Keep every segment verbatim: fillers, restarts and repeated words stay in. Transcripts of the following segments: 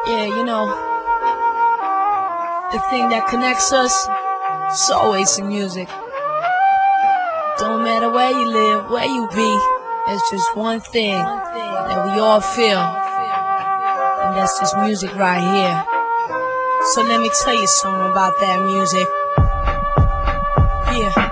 Yeah, you know, the thing that connects us, it's always the music. Don't matter where you live, where you be, there's just one thing that we all feel, and that's this music right here. So let me tell you something about that music. Yeah.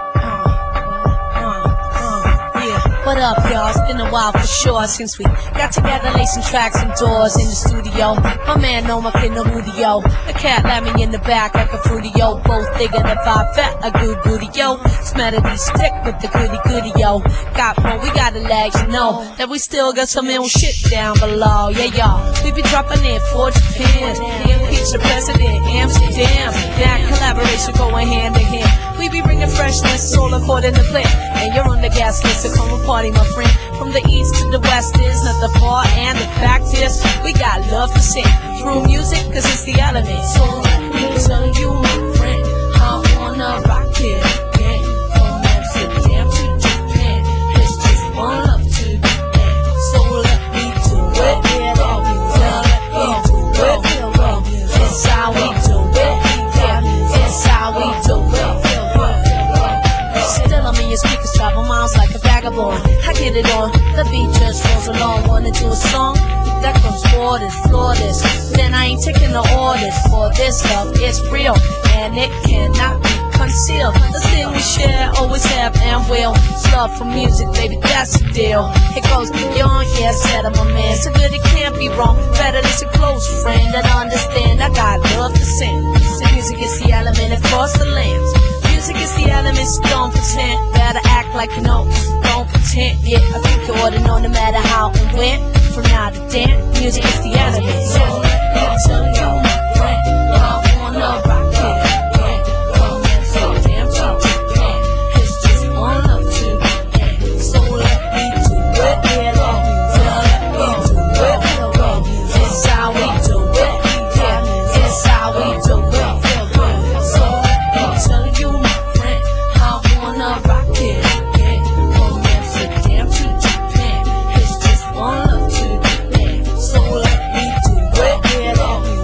What up, y'all? It's been a while for sure since we got together, laid some tracks indoors in the studio. My man know my kid no yo. The cat let me in the back like a fruity yo. Both digging the vibe, fat a good booty yo. This melody stick with the goody goody yo. Got more, we gotta let you know that we still got some ill shit down below. Yeah, y'all, we be dropping it for Japan, impeach the president, Amsterdam. That collaboration going hand in hand. We be bringing freshness, all according to plan. And you're on the gas list, so come and party, my friend. From the east to the west is not the far, and the fact is, we got love to sing through music, cause it's the element. So let me tell you, my friend, I wanna rock it again. From Amsterdam to Japan, it's just one love to the end. So let me do it, yeah, let me do it. It's how we do it, yeah, it's how we do it. Still I'm in your speakers, travel miles like a vagabond. I get it on, the beat just rolls along. Wanna do a song that comes forward, flawless. Then I ain't taking the orders for this stuff. It's real and it cannot be concealed. The thing we share, always have and will. It's love for music, baby, that's the deal. It goes beyond, yeah, said I'm a man. So good it can't be wrong. Better listen close, friend, and understand I got love to sing. The music is the element across the lands. Music is the elements, don't pretend. Better act like you know, don't pretend. Yeah, I think you ought to know no matter how and when. From now to then, music is the element. So let me tell you, my friend, I wanna rock it again. From Amsterdam to Japan, it's just one love to the end. So let me do it, yeah, let me do it. It's how we do it, yeah, it's how we do it. So let me tell you, my friend, I wanna rock it again. From Amsterdam to Japan, it's just one love to the end. So let me do it, yeah, let me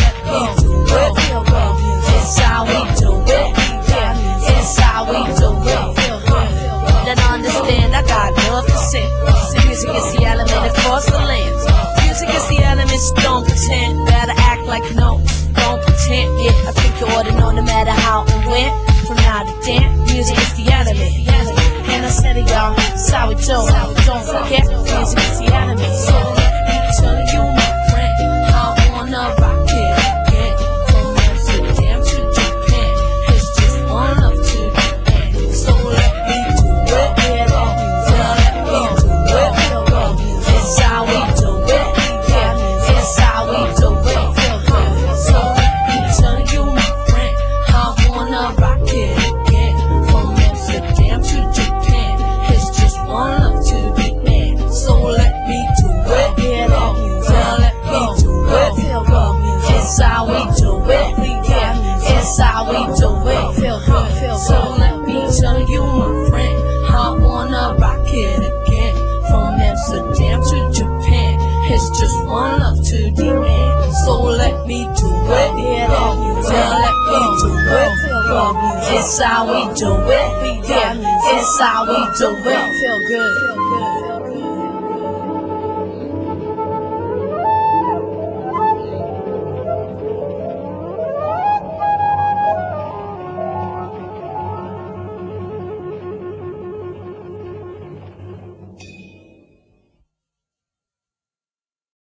do it. It's how we do it, yeah, it's how we do it. Then understand I got love to sing. The music is the element across the lands. Music is the elements, don't pretend. Better act like you know, don't pretend. Yeah, I think you ought to know no matter how and when. From now to then, music is the element. And I said it, y'all, it's how we do. Don't forget, music is the element. So let me tell you, my friend, I wanna rock it again. From Amsterdam to Japan, it's just one love to the end. So let me do it, yeah, let me do it. It's how we do it, yeah, it's how we do it. So let me tell you, my friend, I wanna rock it again. From Amsterdam to Japan, it's just one love to the end. So let me do it, yeah, let me do it. It's how we do it, yeah, it's how we do it. So let me tell you, my friend, I wanna rock it again. From Amsterdam to Japan, it's just one love to the end. So let me do it, yeah, let me do it. It's how we do it, yeah, it's how we do it. Feel good, feel good, feel good.